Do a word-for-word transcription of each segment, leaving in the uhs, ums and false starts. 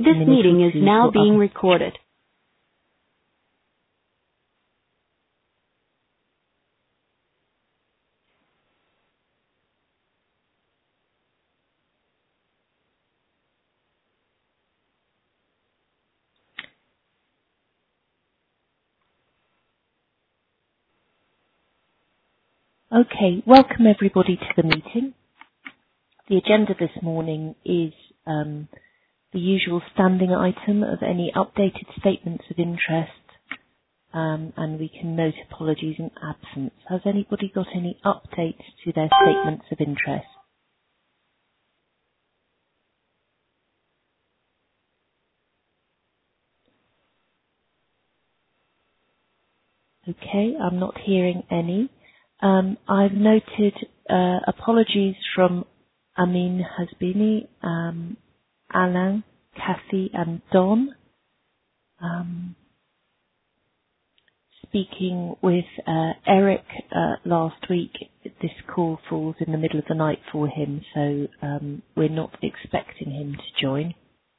This minute meeting or is two now for being others. recorded. Okay, welcome everybody to the meeting. The agenda this morning is um, the usual standing item of any updated statements of interest, um, and we can note apologies in absence. Has anybody got any updates to their statements of interest? Okay, I'm not hearing any. Um, I've noted uh, apologies from Amin Hasbini, um, Alain, Kathy and Don. Um, speaking with uh, Eric uh, last week, this call falls in the middle of the night for him, so um, we're not expecting him to join.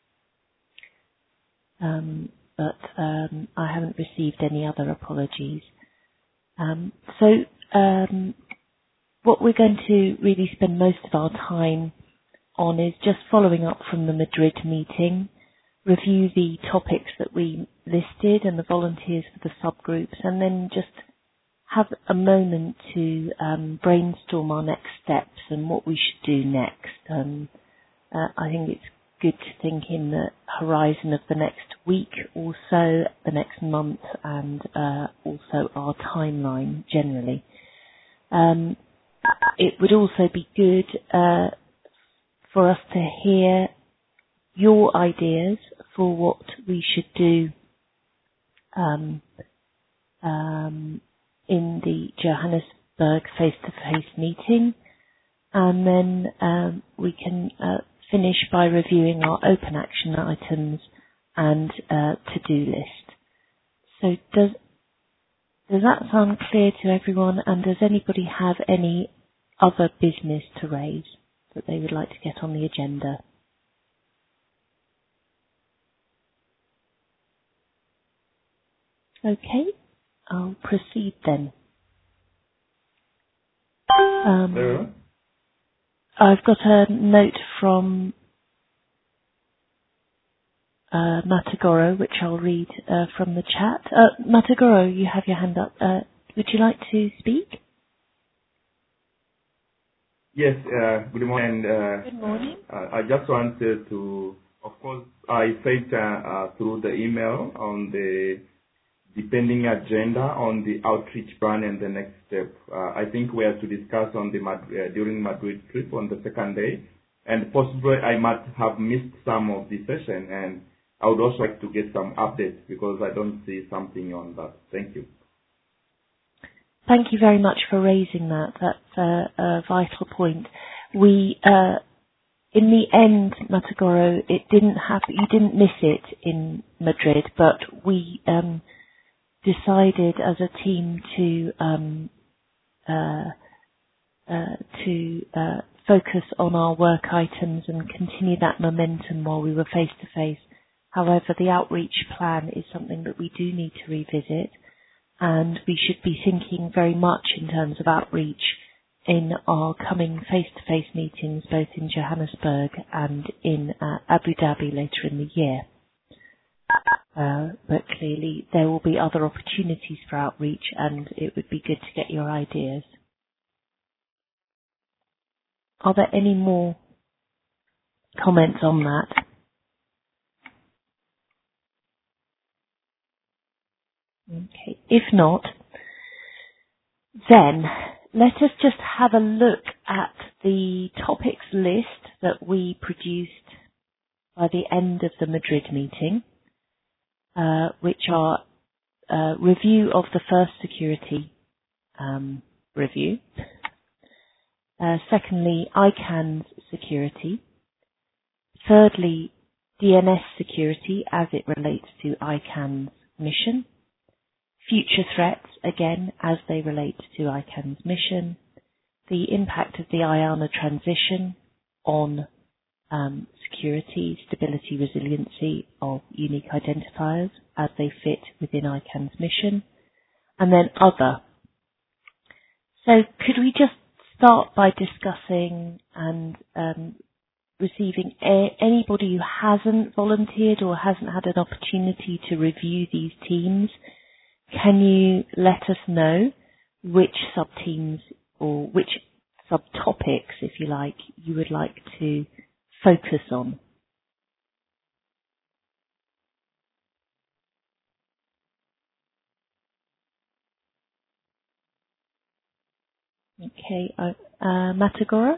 Um, but um, I haven't received any other apologies. Um, so um, what we're going to really spend most of our time on is just following up from the Madrid meeting, review the topics that we listed and the volunteers for the subgroups, and then just have a moment to um, brainstorm our next steps and what we should do next. Um, uh, I think it's good to think in the horizon of the next week or so, the next month, and uh, also our timeline generally. Um, it would also be good uh, for us to hear your ideas for what we should do um, um, in the Johannesburg face-to-face meeting, and then um, we can uh, finish by reviewing our open action items and uh, to-do list. So does does that sound clear to everyone, and does anybody have any other business to raise that they would like to get on the agenda? Okay, I'll proceed then. Um, Hello? I've got a note from uh, Matagoro, which I'll read uh, from the chat. Uh, Matagoro, you have your hand up. Uh, would you like to speak? Yes, uh, good morning. Uh, Good morning. uh, I just wanted to, of course, I said uh, uh, through the email on the depending agenda on the outreach plan and the next step. Uh, I think we have to discuss on the Mad- uh, during Madrid trip on the second day, and possibly I might have missed some of the session, and I would also like to get some updates because I don't see something on that. Thank you. Thank you very much for raising that. That's a, a vital point. We, uh, in the end, Matagoro, it didn't happen. You didn't miss it in Madrid, but we um, decided as a team to um, uh, uh, to uh, focus on our work items and continue that momentum while we were face to face. However, the outreach plan is something that we do need to revisit, and we should be thinking very much in terms of outreach in our coming face-to-face meetings, both in Johannesburg and in uh, Abu Dhabi later in the year. Uh, but clearly there will be other opportunities for outreach, and it would be good to get your ideas. Are there any more comments on that? Okay. If not, then let us just have a look at the topics list that we produced by the end of the Madrid meeting, uh, which are uh, review of the first security um, review. Uh, secondly, I CANS security. Thirdly, D N S security as it relates to I CANS mission. Future threats, again, as they relate to I CANS mission. The impact of the IANA transition on um, security, stability, resiliency of unique identifiers as they fit within I CANN's mission, and then other. So could we just start by discussing and um, receiving a- anybody who hasn't volunteered or hasn't had an opportunity to review these teams? Can you let us know which sub-teams or which subtopics, if you like, you would like to focus on? Okay, uh, uh, Matagora,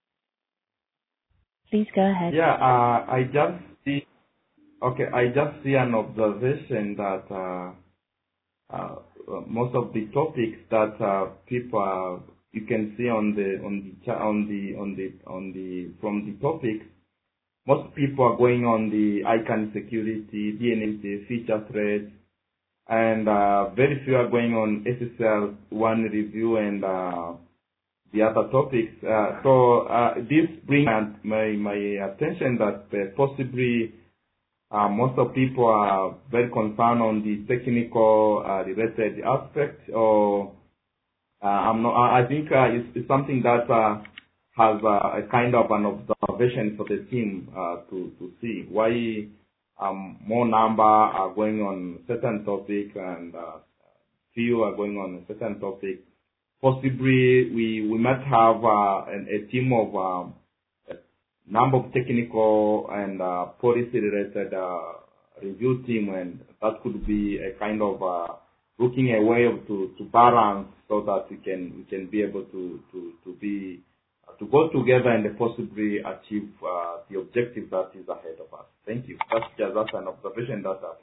please go ahead. Yeah, uh, I just see. Okay, I just see an observation that uh, uh, most of the topics that uh, people are, you can see on the on the cha- on the on the on the from the topics, most people are going on the I CANN security, D N S, feature threads, and uh, very few are going on S S L one review and uh, the other topics. Uh, so uh, this brings my my attention that uh, possibly uh, most of people are very concerned on the technical uh, related aspect. Or uh, I'm not. I I think uh, it's, it's something that uh, has uh, a kind of an observation for the team uh, to to see why um, more number are going on certain topic and uh, few are going on a certain topic. Possibly, we, we might have uh, an, a team of um, a number of technical and uh, policy-related uh, review team, and that could be a kind of uh, looking a way of to, to balance so that we can we can be able to to to be uh, to go together and possibly achieve uh, the objective that is ahead of us. Thank you. That's just that's an observation that. Uh,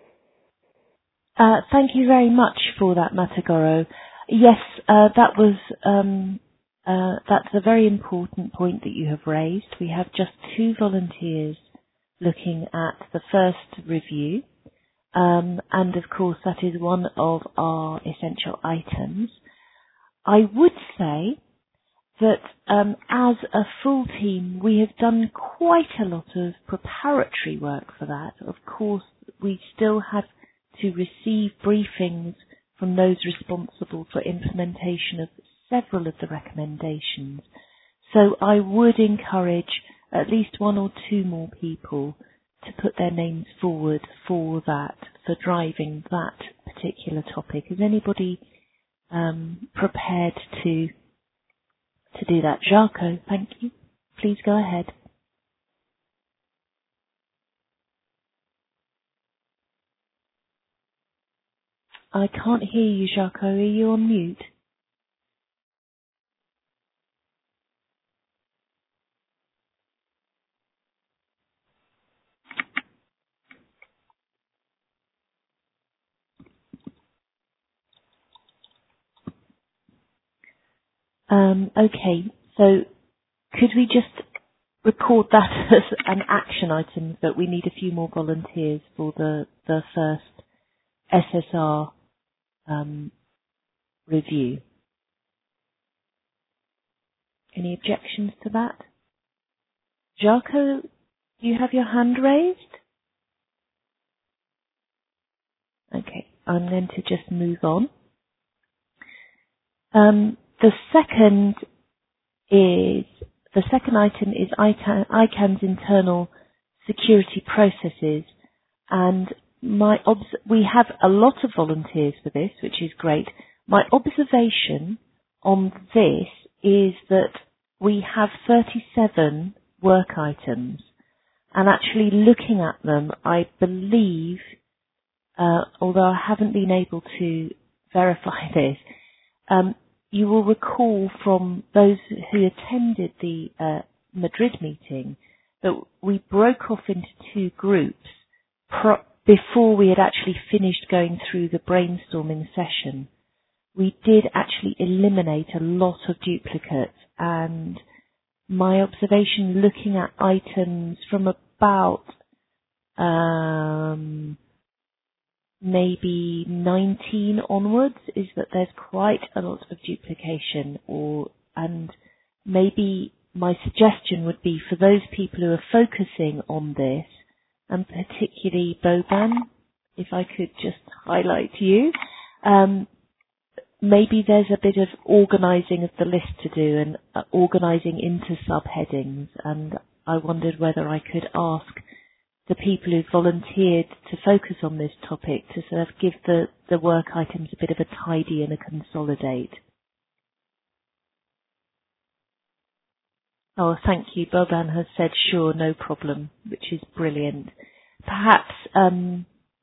Uh, Thank you very much for that, Matagoro. Yes, uh, that was um, uh, that's a very important point that you have raised. We have just two volunteers looking at the first review, um, and of course that is one of our essential items. I would say that um, as a full team, we have done quite a lot of preparatory work for that. Of course, we still have to receive briefings from those responsible for implementation of several of the recommendations. So I would encourage at least one or two more people to put their names forward for that, for driving that particular topic. Is anybody um, prepared to to do that? Jarko, thank you. Please go ahead. I can't hear you, Jarko. Are you on mute? Um, okay, so could we just record that as an action item, that we need a few more volunteers for the, the first S S R um, review? Any objections to that? Jarko, do you have your hand raised? Okay, I'm going to just move on. Um, the second is the second item is I CANN, I CANN's internal security processes, and my obs- we have a lot of volunteers for this, which is great. My observation on this is that we have thirty-seven work items, and actually looking at them, I believe, uh, although I haven't been able to verify this, um, you will recall from those who attended the uh, Madrid meeting that we broke off into two groups pro- before we had actually finished going through the brainstorming session. We did actually eliminate a lot of duplicates, and my observation looking at items from about um, maybe nineteen onwards is that there's quite a lot of duplication, or and maybe my suggestion would be for those people who are focusing on this, and particularly Boban, if I could just highlight you, um, maybe there's a bit of organising of the list to do and uh, organising into subheadings, and I wondered whether I could ask the people who volunteered to focus on this topic to sort of give the, the work items a bit of a tidy and a consolidate. Oh, thank you. Boban has said, sure, no problem, which is brilliant. Perhaps, um,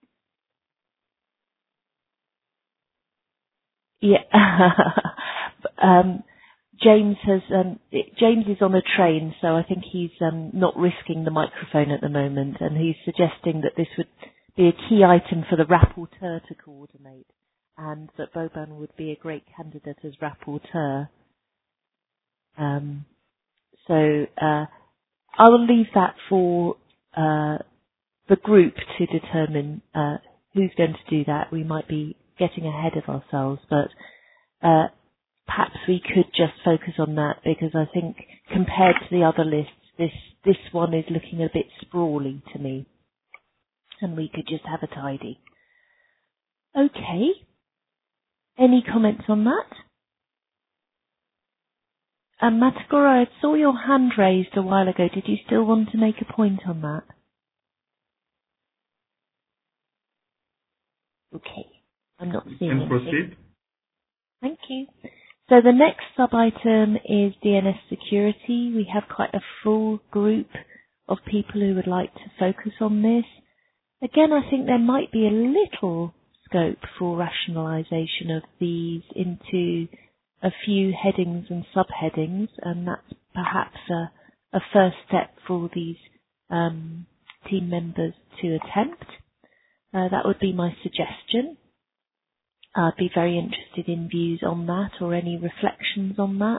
yeah, um, James has, um, James is on a train, so I think he's um, not risking the microphone at the moment, and he's suggesting that this would be a key item for the rapporteur to coordinate, and that Boban would be a great candidate as rapporteur. Um, So uh, I will leave that for uh, the group to determine uh, who's going to do that. We might be getting ahead of ourselves, but uh, perhaps we could just focus on that, because I think compared to the other lists, this this one is looking a bit sprawly to me, and we could just have a tidy. Okay. Any comments on that? Um, Matagora, I saw your hand raised a while ago. Did you still want to make a point on that? Okay. I'm not seeing And anything. proceed. Thank you. So the next sub-item is D N S security. We have quite a full group of people who would like to focus on this. Again, I think there might be a little scope for rationalisation of these into a few headings and subheadings, and that's perhaps a, a first step for these um, team members to attempt. Uh, that would be my suggestion. I'd be very interested in views on that or any reflections on that.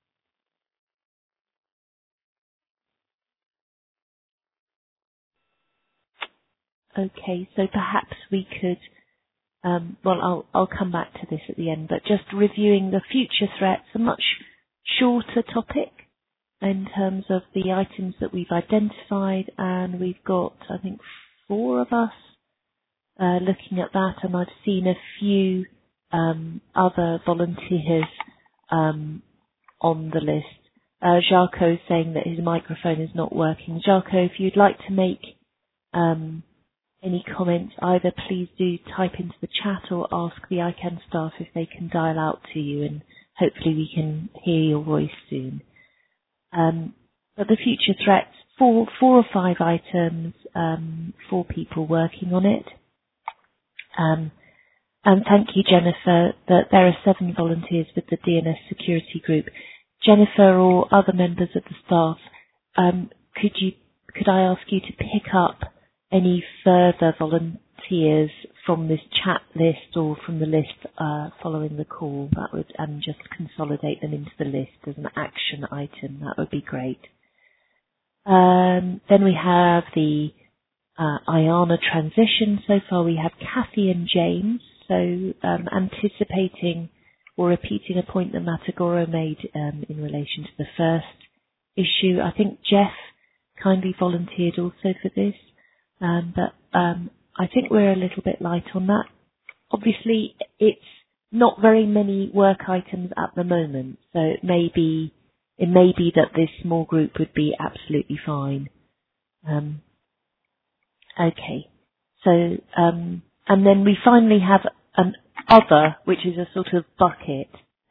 Okay, so perhaps we could, um, well, I'll, I'll come back to this at the end, but just reviewing the future threats, a much shorter topic in terms of the items that we've identified, and we've got, I think, four of us uh, looking at that, and I've seen a few um, other volunteers um, on the list. Uh, Jarko is saying that his microphone is not working. Jarko, if you'd like to make um, any comments, either please do type into the chat or ask the I CANN staff if they can dial out to you, and hopefully we can hear your voice soon. Um, but the future threats, four, four or five items, um, four people working on it. Um, and thank you, Jennifer, that there are seven volunteers with the D N S security group. Jennifer or other members of the staff, um, could you, could I ask you to pick up any further volunteers from this chat list or from the list uh, following the call? That would, and just consolidate them into the list as an action item. That would be great. Um, then we have the uh, IANA transition. So far we have Kathy and James. So um, anticipating or repeating a point that Matagoro made um, in relation to the first issue. I think Jeff kindly volunteered also for this. Um, but um, I think we're a little bit light on that. Obviously, it's not very many work items at the moment, so it may be it may be that this small group would be absolutely fine. Um, okay, so um, and then we finally have an other, which is a sort of bucket,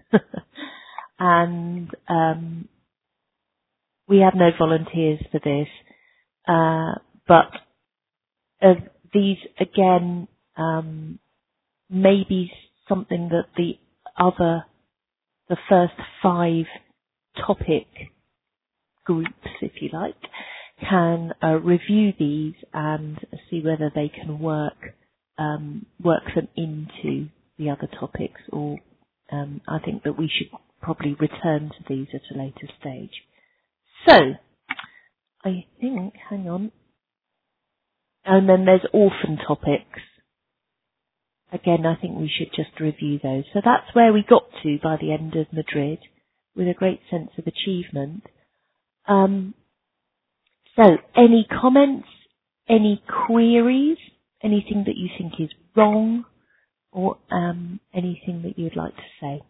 and um, we have no volunteers for this, uh, but Uh, these, again, um, may be something that the other, the first five topic groups, if you like, can uh, review these and see whether they can work um, work them into the other topics, or um, I think that we should probably return to these at a later stage. So, I think, hang on, and then there's orphan topics. Again, I think we should just review those. So that's where we got to by the end of Madrid, with a great sense of achievement. Um, so, any comments, any queries, anything that you think is wrong, or um, anything that you'd like to say?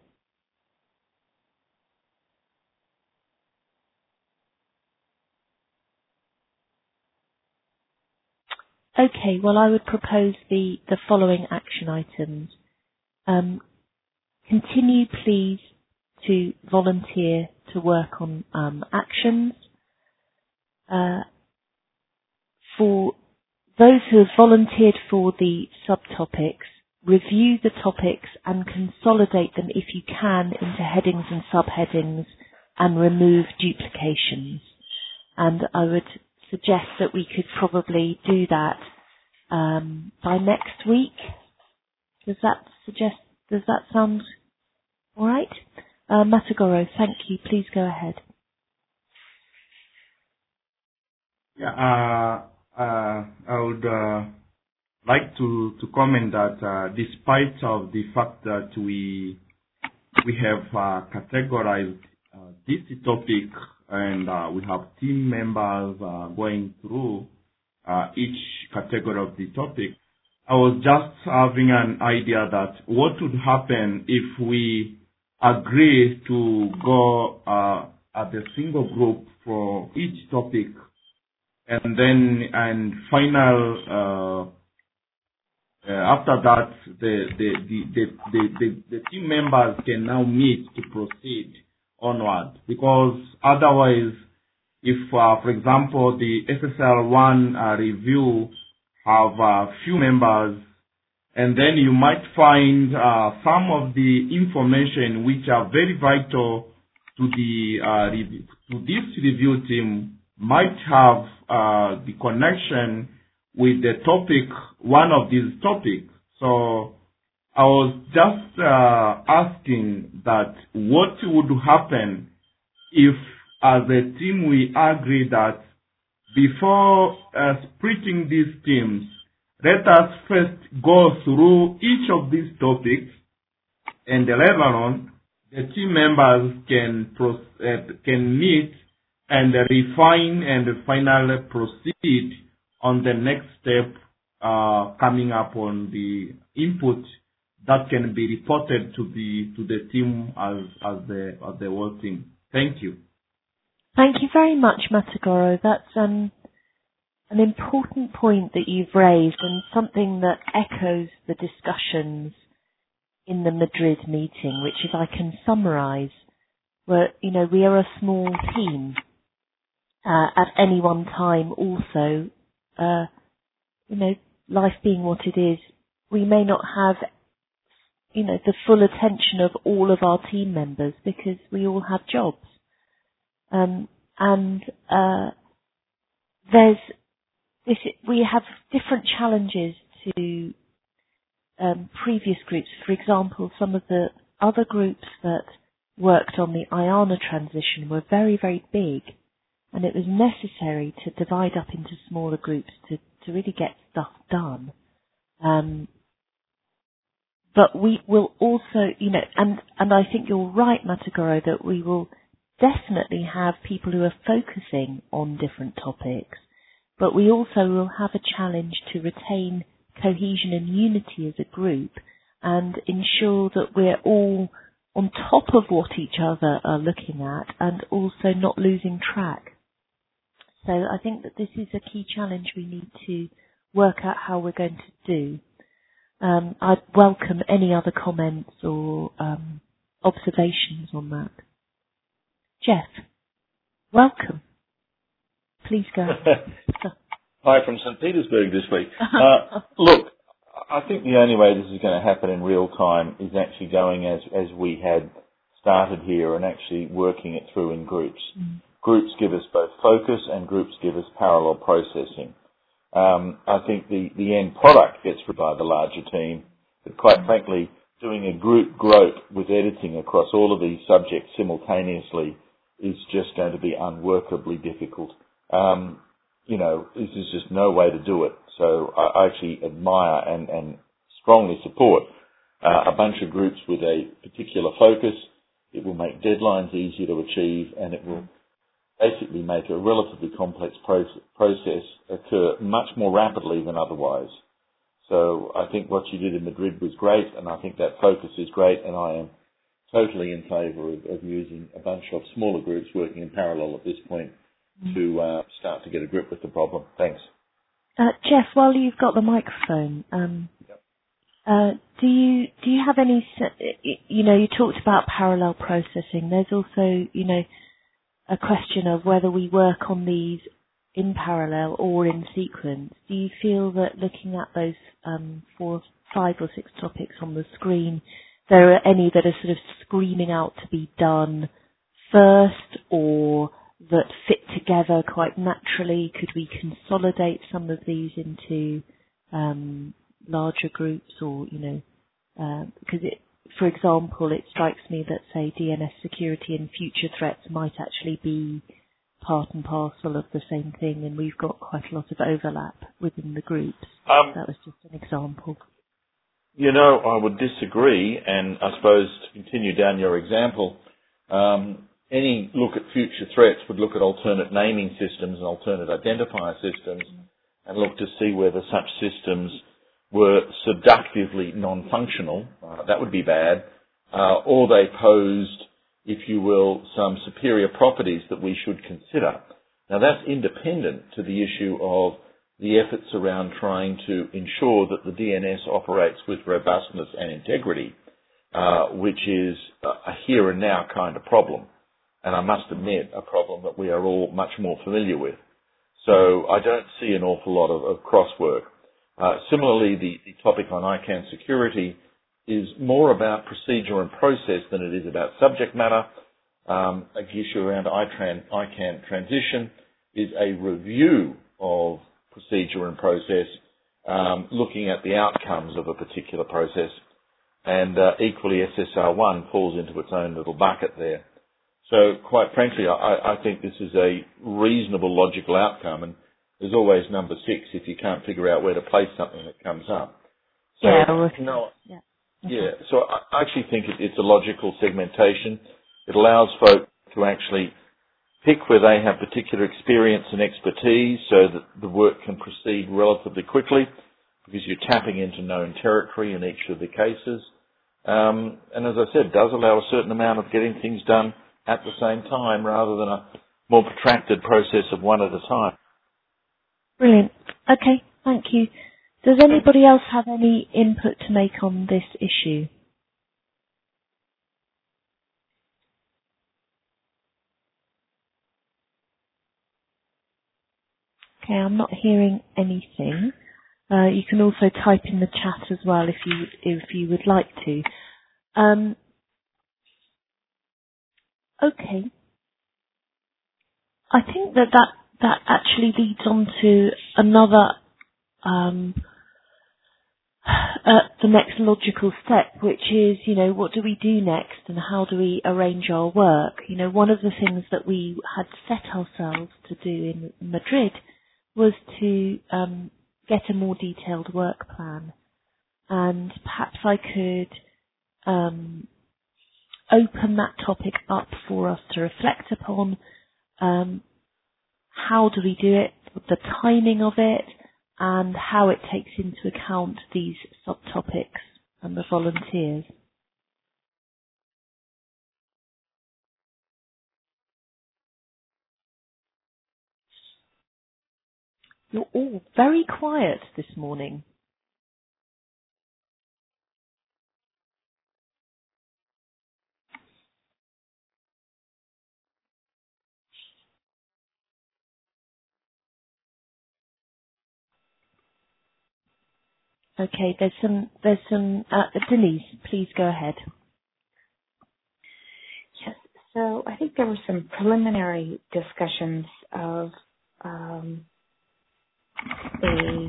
Okay, well, I would propose the, the following action items. Um, continue, please, to volunteer to work on um, actions. Uh, for those who have volunteered for the subtopics, review the topics and consolidate them if you can into headings and subheadings and remove duplications. And I would suggest that we could probably do that um, by next week. Does that suggest? Does that sound all right? Uh, Matagoro, thank you. Please go ahead. Yeah, uh, uh, I would uh, like to, to comment that uh, despite of the fact that we we have uh, categorized uh, this topic and uh, we have team members uh, going through uh, each category of the topic, I was just having an idea that what would happen if we agree to go uh, at a single group for each topic, and then and final uh, uh, after that the the, the the the the the team members can now meet to proceed onward, because otherwise, if uh, for example the S S L one uh, review have a few members, and then you might find uh, some of the information which are very vital to the uh, review, to this review team might have uh, the connection with the topic, one of these topics. So I was just uh, asking that what would happen if, as a team, we agree that before uh, splitting these teams, let us first go through each of these topics, and later on, the team members can pro- uh, can meet and refine and finally proceed on the next step, uh, coming up on the input that can be reported to the to the team as as the as the whole team. Thank you. Thank you very much, Matagoro. That's um, an important point that you've raised, and something that echoes the discussions in the Madrid meeting, which, if I can summarise, were, you know, we are a small team. Uh, at any one time also, uh, you know, life being what it is, we may not have, you know, the full attention of all of our team members because we all have jobs. Um, and uh, there's this, we have different challenges to um, previous groups. For example, some of the other groups that worked on the IANA transition were very, very big, and it was necessary to divide up into smaller groups to, to really get stuff done. Um, but we will also, you know, and, and I think you're right, Matagoro, that we will definitely have people who are focusing on different topics, but we also will have a challenge to retain cohesion and unity as a group and ensure that we're all on top of what each other are looking at and also not losing track. So I think that this is a key challenge we need to work out how we're going to do. Um, I'd welcome any other comments or um, observations on that. Jeff, welcome. Please go ahead. Hi from Saint Petersburg this week. Uh, look, I think the only way this is going to happen in real time is actually going as, as we had started here and actually working it through in groups. Mm. Groups give us both focus and groups give us parallel processing. Um, I think the, the end product gets through by the larger team, but quite mm. frankly, doing a group grope with editing across all of these subjects simultaneously is just going to be unworkably difficult. Um, you know, this is just no way to do it. So I actually admire and, and strongly support uh, a bunch of groups with a particular focus. It will make deadlines easier to achieve, and it will basically make a relatively complex pro- process occur much more rapidly than otherwise. So I think what you did in Madrid was great, and I think that focus is great, and I am totally in favour of, of using a bunch of smaller groups working in parallel at this point mm. to uh, start to get a grip with the problem. Thanks. Uh, Jeff, while you've got the microphone, um, yep. uh, do you do you have any? You know, you talked about parallel processing. There's also, you know, a question of whether we work on these in parallel or in sequence. Do you feel that looking at those um, four, five or six topics on the screen, there are any that are sort of screaming out to be done first, or that fit together quite naturally? Could we consolidate some of these into um, larger groups, or, you know, uh, because it, for example, it strikes me that, say, D N S security and future threats might actually be part and parcel of the same thing, and we've got quite a lot of overlap within the groups. Um, that was just an example. You know, I would disagree, and I suppose to continue down your example, um, any look at future threats would look at alternate naming systems and alternate identifier systems mm. and look to see whether such systems were seductively non-functional. Uh, that would be bad. Uh, or they posed, if you will, some superior properties that we should consider. Now, that's independent to the issue of the efforts around trying to ensure that the D N S operates with robustness and integrity, uh, which is a here and now kind of problem. And I must admit, a problem that we are all much more familiar with. So I don't see an awful lot of, of crosswork. Uh, similarly, the, the topic on I CANN security is more about procedure and process than it is about subject matter. Um, the issue around I CANN transition is a review of procedure and process, um, looking at the outcomes of a particular process. And uh, equally, S S R one falls into its own little bucket there. So quite frankly, I, I think this is a reasonable, logical outcome, and there's always number six if you can't figure out where to place something that comes up. So, yeah, well, no, yeah. Yeah, so I actually think it, it's a logical segmentation. It allows folk to actually pick where they have particular experience and expertise so that the work can proceed relatively quickly because you're tapping into known territory in each of the cases. Um, and as I said, it does allow a certain amount of getting things done at the same time rather than a more protracted process of one at a time. Brilliant. Okay, thank you. Does anybody else have any input to make on this issue? Okay, I'm not hearing anything. Uh, you can also type in the chat as well if you if you would like to. Um, okay. I think that that, that actually leads on to another um, Uh, the next logical step, which is, you know, what do we do next and how do we arrange our work? You know, one of the things that we had set ourselves to do in Madrid was to um, get a more detailed work plan. And perhaps I could um, open that topic up for us to reflect upon. Um, how do we do it, the timing of it, and how it takes into account these subtopics and the volunteers. You're all very quiet this morning. Okay, there's some, there's some, uh, Denise, please go ahead. Yes, so I think there were some preliminary discussions of um, a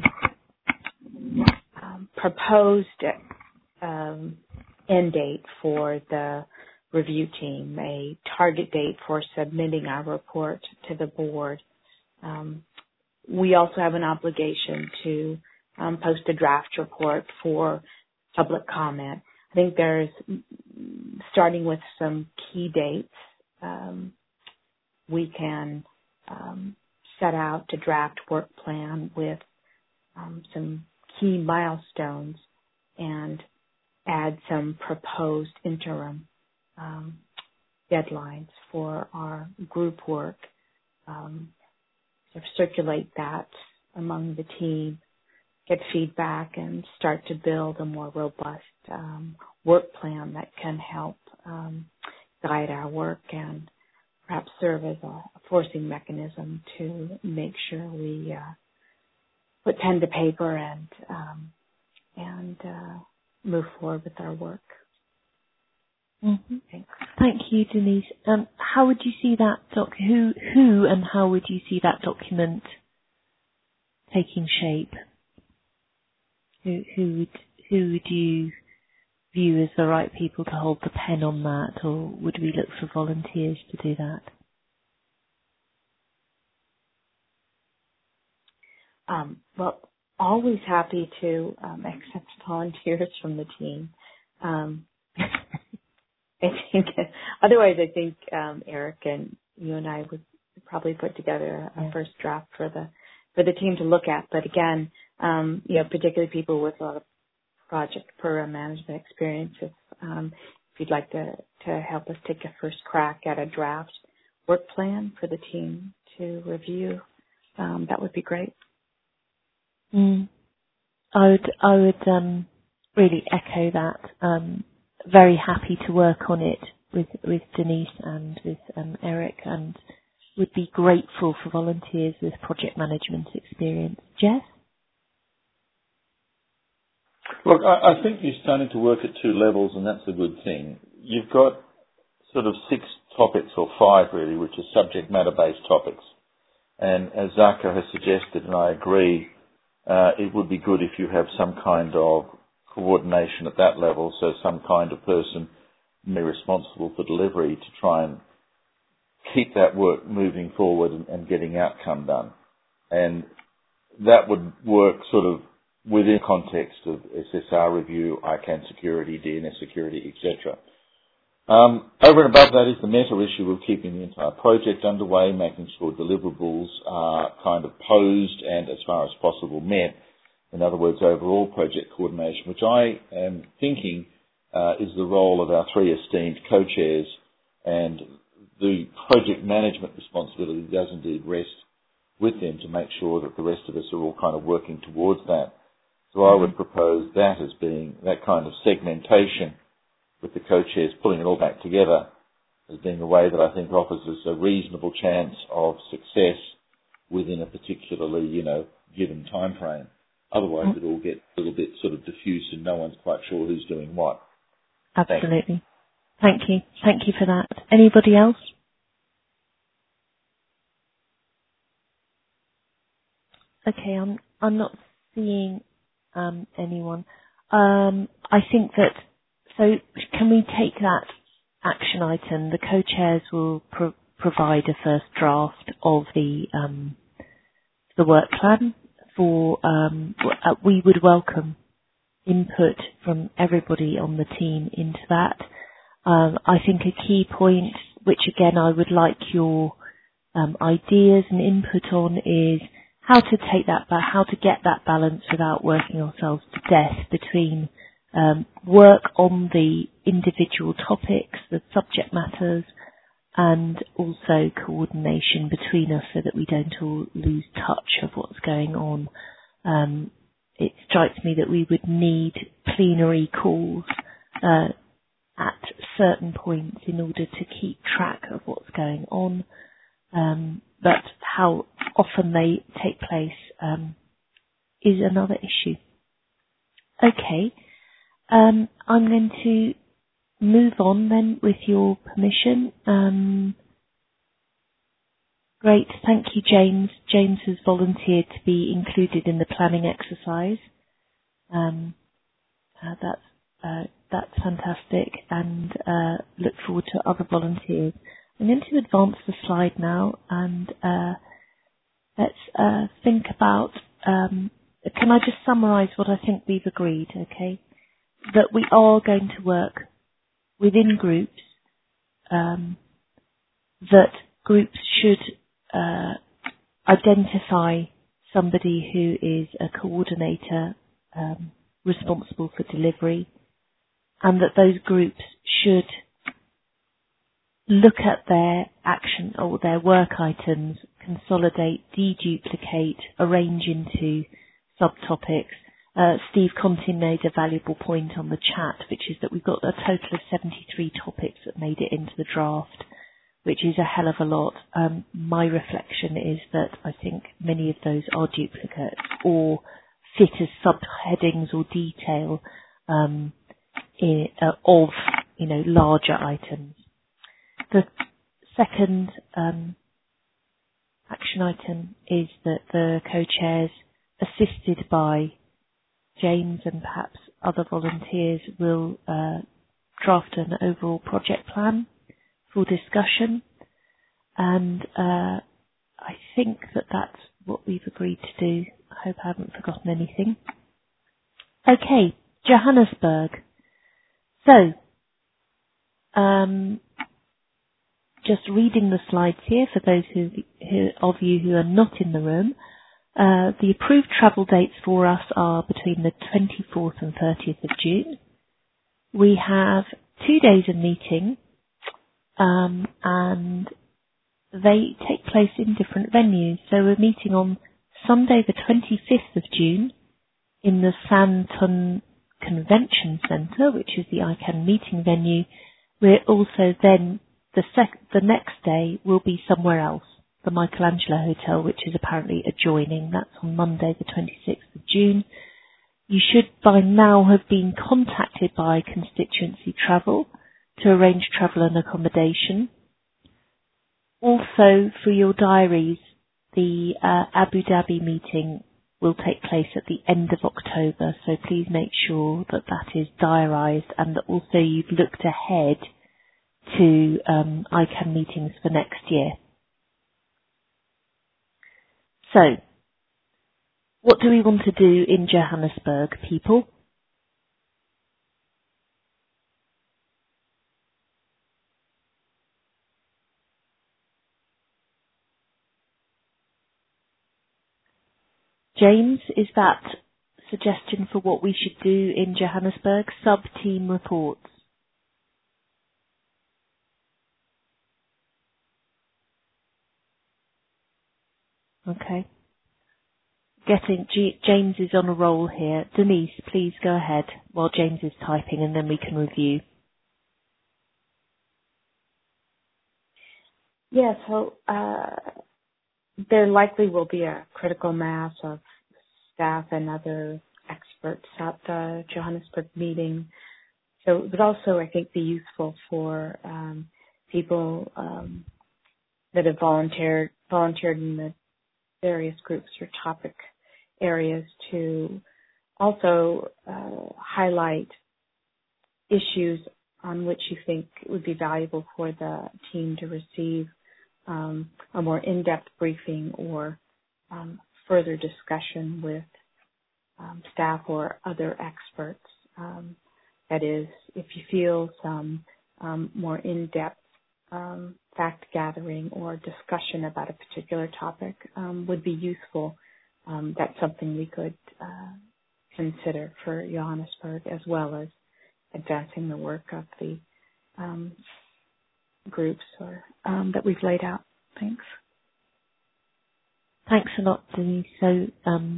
um, proposed um, end date for the review team, a target date for submitting our report to the board. Um, we also have an obligation to um, post a draft report for public comment. I think there's, starting with some key dates, um, we can um, set out to draft work plan with um, some key milestones and add some proposed interim um, deadlines for our group work, um, sort of circulate that among the team, get feedback, and start to build a more robust um, work plan that can help um, guide our work and perhaps serve as a forcing mechanism to make sure we uh, put pen to paper and um, and uh, move forward with our work. Mm-hmm. Thank you, Denise. Um, how would you see that doc? Who, who, and how would you see that document taking shape? Who, who would, who would you view as the right people to hold the pen on that, or would we look for volunteers to do that? Um, well, always happy to um, accept volunteers from the team. Um, I think otherwise, I think um, Eric and you and I would probably put together a, a first draft for the for the team to look at. But again, um, you know, particularly people with a lot of project program management experience, if um, if you'd like to to help us take a first crack at a draft work plan for the team to review, um, that would be great. Mm. I would I would um, really echo that. Um, very happy to work on it with with Denise and with um, Eric, and would be grateful for volunteers with project management experience. Jess? Look, I, I think you're starting to work at two levels, and that's a good thing. You've got sort of six topics, or five really, which are subject matter-based topics. And as Zaka has suggested, and I agree, uh, it would be good if you have some kind of coordination at that level, so some kind of person may be responsible for delivery to try and keep that work moving forward and, and getting outcome done. And that would work sort of within context of S S R review, I CANN security, D N S security, et cetera. Um, over and above that is the meta issue of keeping the entire project underway, making sure deliverables are kind of posed and as far as possible met. In other words, overall project coordination, which I am thinking uh, is the role of our three esteemed co-chairs, and the project management responsibility does indeed rest with them to make sure that the rest of us are all kind of working towards that. So mm-hmm. I would propose that as being that kind of segmentation with the co-chairs pulling it all back together as being a way that I think offers us a reasonable chance of success within a particularly, you know, given time frame. Otherwise, mm-hmm. it all gets a little bit sort of diffuse and no one's quite sure who's doing what. Absolutely. Thank you. Thank you for that. Anybody else? Okay, I'm I'm not seeing um, anyone. Um, I think that, so can we take that action item? The co-chairs will pro- provide a first draft of the um, the work plan for, um, uh, we would welcome input from everybody on the team into that. Um, I think a key point, which again I would like your um, ideas and input on, is how to take that, ba- how to get that balance without working ourselves to death between um, work on the individual topics, the subject matters, and also coordination between us so that we don't all lose touch of what's going on. Um, it strikes me that we would need plenary calls uh, at certain points in order to keep track of what's going on. Um, but how often they take place um, is another issue. Okay, um, I'm going to move on then with your permission. Um, great, thank you, James. James has volunteered to be included in the planning exercise. Um, uh, that's uh, that's fantastic, and uh, look forward to other volunteers. I'm going to advance the slide now, and uh, let's uh, think about, um, can I just summarise what I think we've agreed, okay? That we are going to work within groups, um, that groups should uh, identify somebody who is a coordinator um, responsible for delivery, and that those groups should look at their action or their work items, consolidate, deduplicate, arrange into subtopics. Uh, Steve Conti made a valuable point on the chat, which is that we've got a total of seventy-three topics that made it into the draft, which is a hell of a lot. Um, my reflection is that I think many of those are duplicates or fit as subheadings or detail um, in, uh, of, you know, larger items. The second um, action item is that the co-chairs, assisted by James and perhaps other volunteers, will uh, draft an overall project plan for discussion. And uh, I think that that's what we've agreed to do. I hope I haven't forgotten anything. Okay, Johannesburg. So, um, just reading the slides here for those who, who, of you who are not in the room. Uh, the approved travel dates for us are between the twenty-fourth and thirtieth of June. We have two days of meeting, um, and they take place in different venues. So we're meeting on Sunday the twenty-fifth of June in the Sandton Convention Centre, which is the I CANN meeting venue. We're also then The, sec- the next day will be somewhere else, the Michelangelo Hotel, which is apparently adjoining. That's on Monday the twenty-sixth of June. You should by now have been contacted by Constituency Travel to arrange travel and accommodation. Also, for your diaries, the uh, Abu Dhabi meeting will take place at the end of October, so please make sure that that is diarised and that also you've looked ahead to um, I CANN meetings for next year. So, what do we want to do in Johannesburg, people? James, is that suggestion for what we should do in Johannesburg? Sub-team reports. Okay. Getting G- James is on a roll here. Denise, please go ahead while James is typing, and then we can review. Yeah, so uh, there likely will be a critical mass of staff and other experts at the Johannesburg meeting. So it would also, I think, be useful for um, people um, that have volunteered volunteered in the various groups or topic areas to also uh, highlight issues on which you think it would be valuable for the team to receive um, a more in-depth briefing or um, further discussion with um, staff or other experts. Um, that is, if you feel some um, more in-depth um, fact gathering or discussion about a particular topic um, would be useful. Um, that's something we could uh, consider for Johannesburg, as well as advancing the work of the um, groups or um, that we've laid out. Thanks. Thanks a lot, Denise. So, um,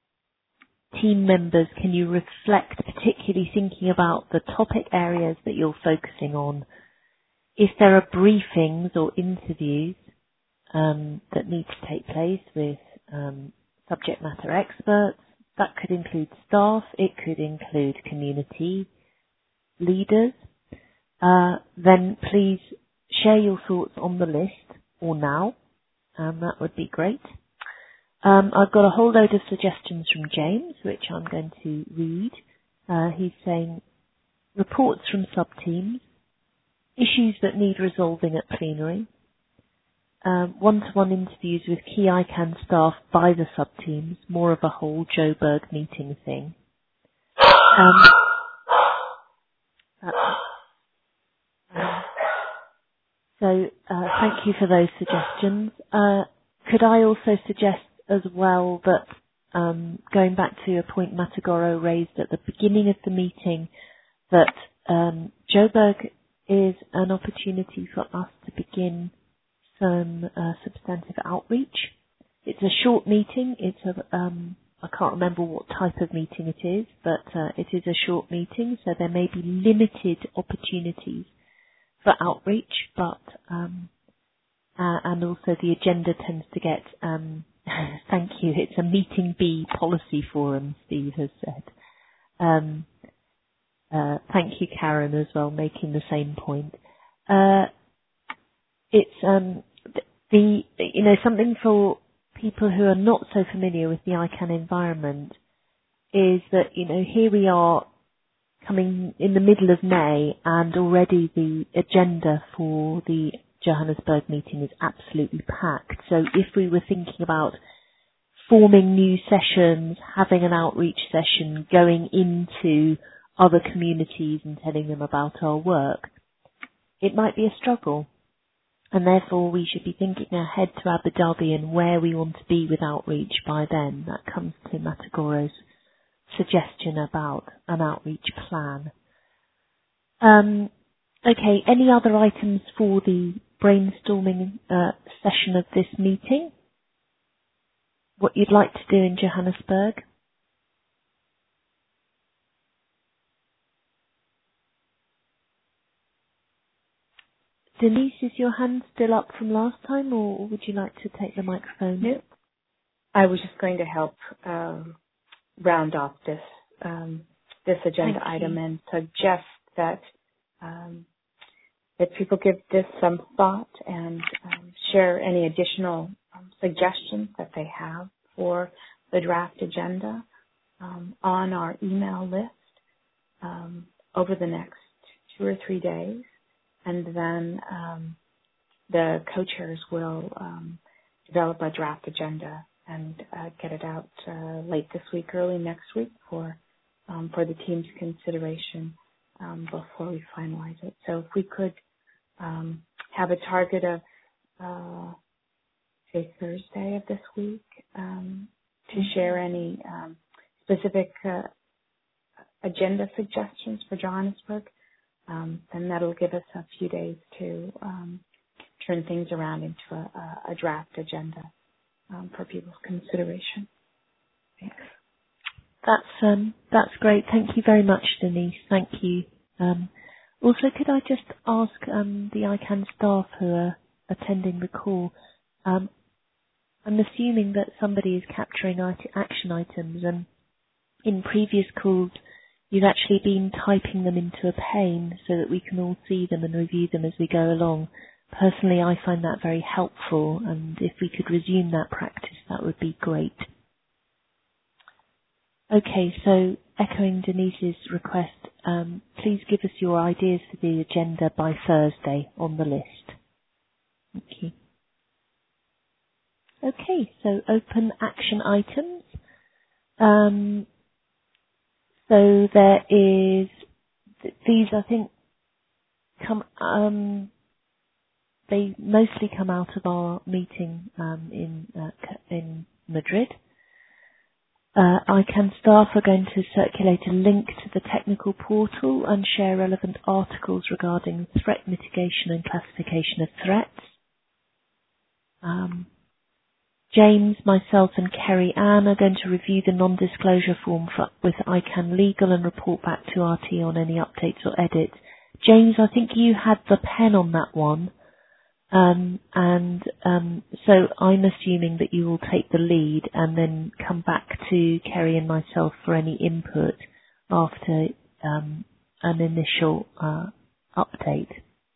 team members, can you reflect, particularly thinking about the topic areas that you're focusing on? If there are briefings or interviews um, that need to take place with um, subject matter experts, that could include staff, it could include community leaders, uh, then please share your thoughts on the list or now, and that would be great. Um, I've got a whole load of suggestions from James, which I'm going to read. Uh, he's saying, reports from sub-teams, issues that need resolving at plenary, um, one-to-one interviews with key I CANN staff by the sub-teams, more of a whole Joburg meeting thing. Um, uh, um, so, uh, thank thank you for those suggestions. Uh, could I also suggest as well that, um, going back to a point Matagoro raised at the beginning of the meeting, that um, Joburg is an opportunity for us to begin some uh, substantive outreach. It's a short meeting. It's a um, I can't remember what type of meeting it is, but uh, it is a short meeting, so there may be limited opportunities for outreach, but um, uh, and also the agenda tends to get, um, thank you, it's a meeting B policy forum, Steve has said. Um, uh, thank you, Karen, as well, making the same point. Uh, it's um, the, you know, something for people who are not so familiar with the I CAN environment is that, you know, here we are coming in the middle of May and already the agenda for the Johannesburg meeting is absolutely packed. So if we were thinking about forming new sessions, having an outreach session, going into other communities and telling them about our work, it might be a struggle. And therefore we should be thinking ahead to Abu Dhabi and where we want to be with outreach by then. That comes to Matagoro's suggestion about an outreach plan. Um, okay, any other items for the brainstorming uh, session of this meeting? What you'd like to do in Johannesburg? Denise, is your hand still up from last time, or would you like to take the microphone? No. I was just going to help um, round off this um, this agenda Thank item you. and suggest that um, that people give this some thought and um, share any additional um, suggestions that they have for the draft agenda um, on our email list um, over the next two or three days. And then um, the co-chairs will um, develop a draft agenda and uh, get it out uh, late this week, early next week for um, for the team's consideration um, before we finalize it. So if we could um, have a target of, uh, say, Thursday of this week um, to share any um, specific uh, agenda suggestions for Johannesburg, Um, then that'll give us a few days to um, turn things around into a, a draft agenda um, for people's consideration. Thanks. That's um, that's great. Thank you very much, Denise. Thank you. Um, also, could I just ask um, the I CAN staff who are attending the call? Um, I'm assuming that somebody is capturing it- action items, and in previous calls, you've actually been typing them into a pane so that we can all see them and review them as we go along. Personally, I find that very helpful, and if we could resume that practice, that would be great. Okay, so echoing Denise's request, um, please give us your ideas for the agenda by Thursday on the list. Thank you. Okay, so open action items. Um, so there is, th- these I think come, um, they mostly come out of our meeting um, in uh, in Madrid. Uh, I CAN staff are going to circulate a link to the technical portal and share relevant articles regarding threat mitigation and classification of threats. Um, James, myself and Kerry Ann are going to review the non-disclosure form for, with I CAN Legal and report back to R T on any updates or edits. James, I think you had the pen on that one. Um, and um, so I'm assuming that you will take the lead and then come back to Kerry and myself for any input after um, an initial uh, update.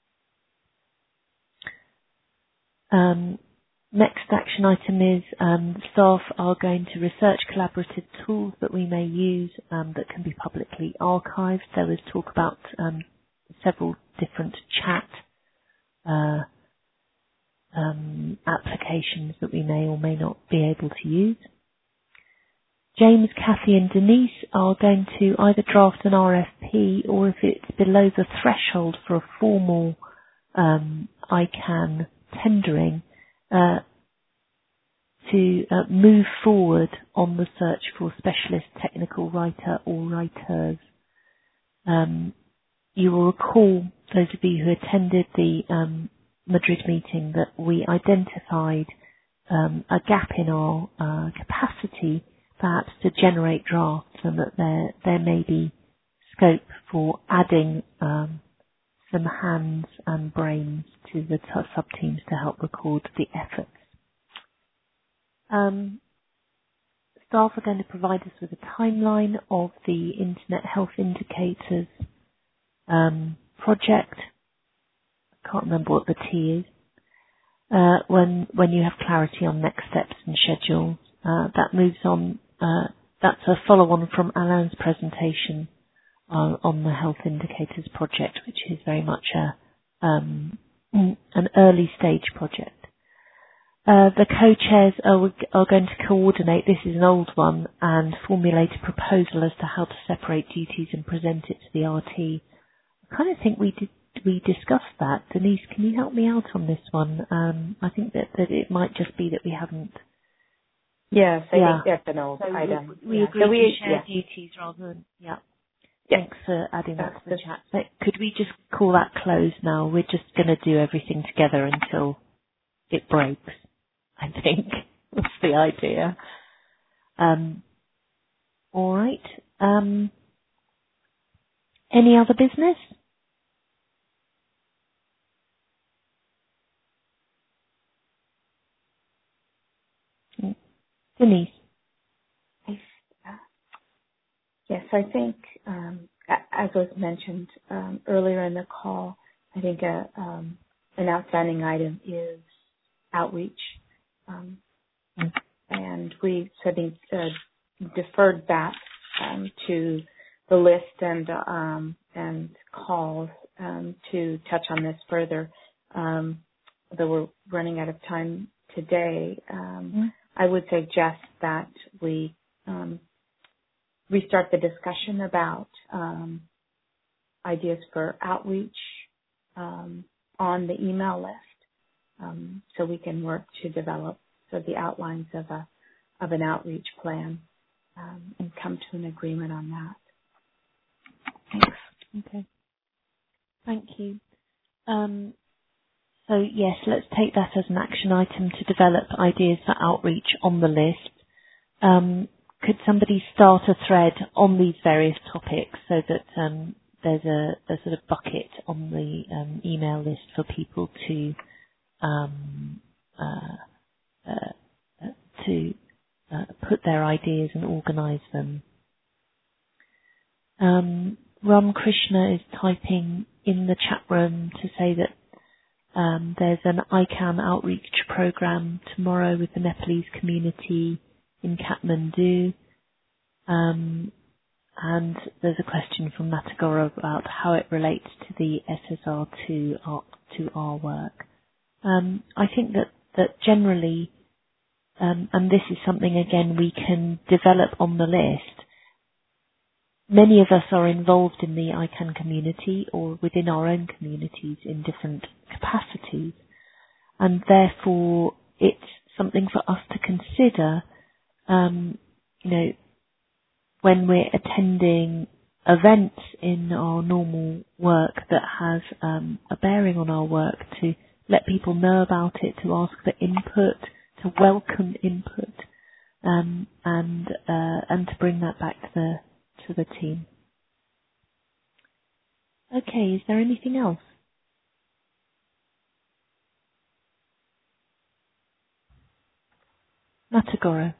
Um, next action item is um, staff are going to research collaborative tools that we may use um, that can be publicly archived. There was talk about um, several different chat uh, Um, applications that we may or may not be able to use. James, Kathy and Denise are going to either draft an R F P or if it's below the threshold for a formal um, I CAN tendering uh, to uh, move forward on the search for specialist technical writer or writers. Um, you will recall, those of you who attended the um, Madrid meeting, that we identified um, a gap in our uh, capacity perhaps to generate drafts, and that there there may be scope for adding um, some hands and brains to the t- sub-teams to help record the efforts. Um, staff are going to provide us with a timeline of the Internet Health Indicators um, project. I can't remember what the T is. Uh, when when you have clarity on next steps and schedules, uh, that moves on. Uh, that's a follow-on from Alain's presentation uh, on the Health Indicators project, which is very much a um, an early stage project. Uh, the co-chairs are, are going to coordinate, this is an old one, and formulate a proposal as to how to separate duties and present it to the R T. I kind of think we did, we discussed that. Denise, can you help me out on this one? Um, I think that, that it might just be that we haven't. Yes, I yeah. think that's an old so item. We, we yeah. agreed so we, to share yeah. duties rather than, yeah. yeah. Thanks for adding that That's to the the, chat. So could we just call that closed now? We're just going to do everything together until it breaks, I think. That's the idea. Um, all right. Um, any other business? Denise? I, uh, yes, I think, um, a- as was mentioned um, earlier in the call, I think a, um, an outstanding item is outreach. Um, Mm. and we sort of uh, deferred that um, to the list and um, and calls um, to touch on this further. Um, though we're running out of time today, um, Mm. I would suggest that we um, restart the discussion about um, ideas for outreach um, on the email list, um, so we can work to develop so the outlines of a of an outreach plan um, and come to an agreement on that. Thanks. Okay. Thank you. Um, so yes, let's take that as an action item to develop ideas for outreach on the list. Um, could somebody start a thread on these various topics so that um, there's a, a sort of bucket on the um, email list for people to um, uh, uh, to uh, put their ideas and organise them. Um, Ram Krishna is typing in the chat room to say that um, there's an I CANN outreach program tomorrow with the Nepalese community in Kathmandu. Um, and there's a question from Matagora about how it relates to the S S R to our, to our work. Um, I think that, that generally, um, and this is something again we can develop on the list, many of us are involved in the I CANN community or within our own communities in different capacities, and therefore it's something for us to consider, um, you know, when we're attending events in our normal work that has um, a bearing on our work, to let people know about it, to ask for input, to welcome input, um, and uh, and to bring that back to the to the team. Okay, is there anything else? Matagoro.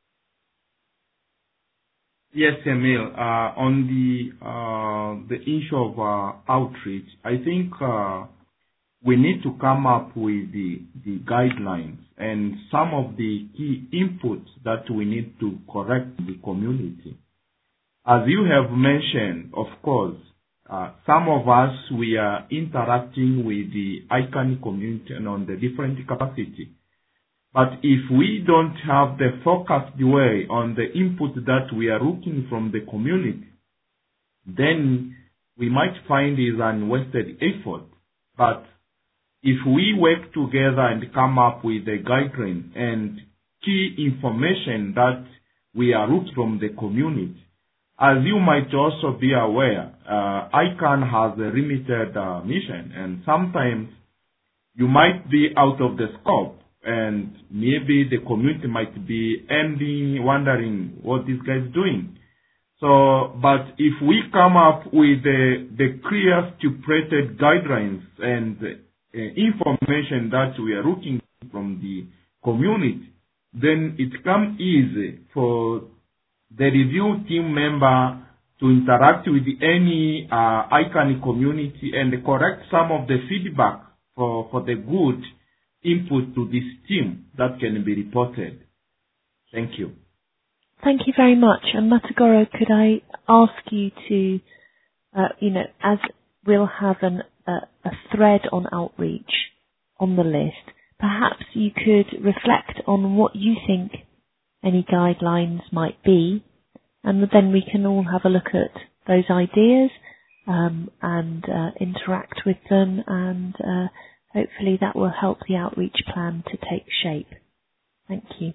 Yes, Emil. Uh, on the uh, the issue of uh, outreach, I think uh, we need to come up with the the guidelines and some of the key inputs that we need to correct the community. As you have mentioned, of course, uh, some of us, we are interacting with the I CANN community and on the different capacity. But if we don't have the focused way on the input that we are looking from the community, then we might find is an wasted effort. But if we work together and come up with a guideline and key information that we are rooted from the community. As you might also be aware, uh, I CAN has a limited uh, mission, and sometimes you might be out of the scope, and maybe the community might be ending, wondering what this guy is doing. So, but if we come up with the, the clear stipulated guidelines and uh, information that we are looking from the community, then it comes easy for the review team member to interact with any uh, I CAN community and correct some of the feedback for, for the good input to this team that can be reported. Thank you. Thank you very much. And Matagoro, could I ask you to, uh, you know, as we'll have an, uh, a thread on outreach on the list, perhaps you could reflect on what you think any guidelines might be, and then we can all have a look at those ideas um, and uh, interact with them, and uh, hopefully that will help the outreach plan to take shape. Thank you.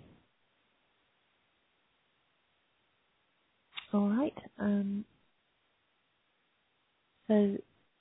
All right. Um, so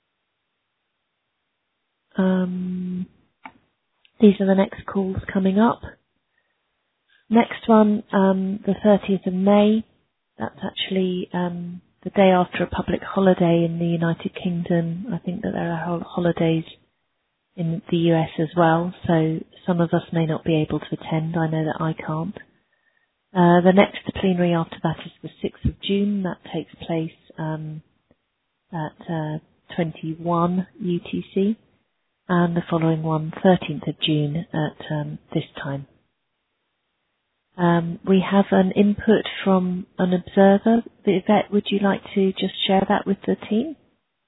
um, these are the next calls coming up. Next one, um, the thirtieth of May. That's actually um, the day after a public holiday in the United Kingdom. I think that there are holidays in the U S as well, so some of us may not be able to attend. I know that I can't. Uh, the next plenary after that is the sixth of June. That takes place um, at uh, twenty-one U T C. And the following one, thirteenth of June at um, this time. Um, we have an input from an observer. Yvette, would you like to just share that with the team?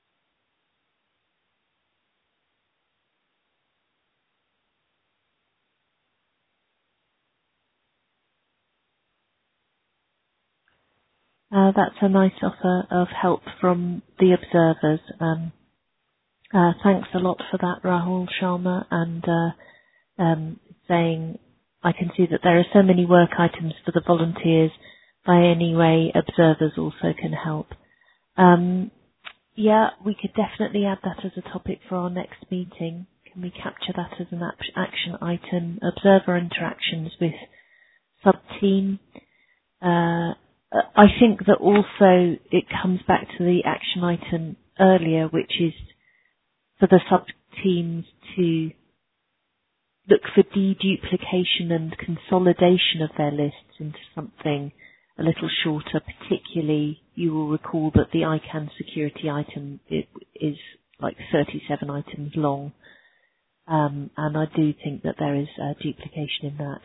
Uh, that's a nice offer of help from the observers. Um, uh, thanks a lot for that, Rahul Sharma, and uh, um, saying, I can see that there are so many work items for the volunteers. By any way, observers also can help. Um, yeah, we could definitely add that as a topic for our next meeting. Can we capture that as an action item? Observer interactions with sub-team. Uh, I think that also it comes back to the action item earlier, which is for the sub-teams to look for deduplication and consolidation of their lists into something a little shorter. Particularly, you will recall that the I CAN security item is like thirty-seven items long, um, and I do think that there is uh, duplication in that.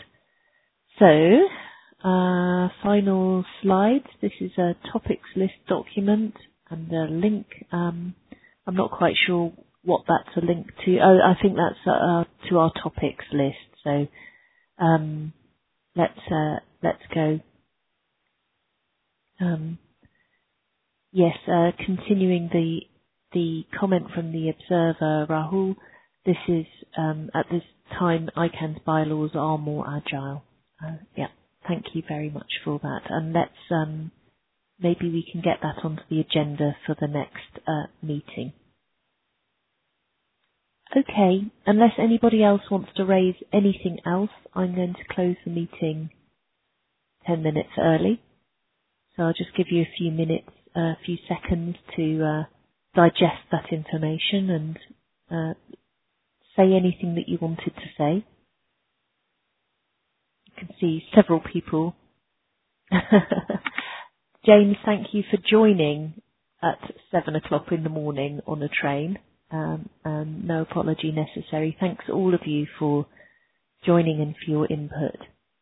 So, uh, final slide. This is a topics list document and a link. Um, I'm not quite sure what that's a link to. Oh, I think that's uh, to our topics list. So um, let's uh, let's go. Um, yes, uh, continuing the the comment from the observer, Rahul. This is um, at this time I CAN's bylaws are more agile. Uh, yeah, thank you very much for that. And let's um, maybe we can get that onto the agenda for the next uh, meeting. Okay, unless anybody else wants to raise anything else, I'm going to close the meeting ten minutes early. So I'll just give you a few minutes, a uh, few seconds to uh, digest that information and uh, say anything that you wanted to say. You can see several people. James, thank you for joining at seven o'clock in the morning on a train. Um, and no apology necessary. Thanks all of you for joining and for your input.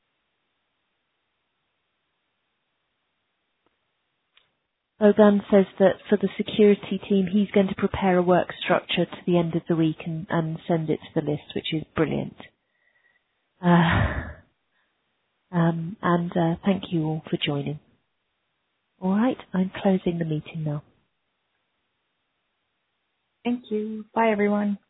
Bogan says that for the security team, he's going to prepare a work structure to the end of the week and, and send it to the list, which is brilliant. Uh, um, and uh, thank you all for joining. All right, I'm closing the meeting now. Thank you. Bye, everyone.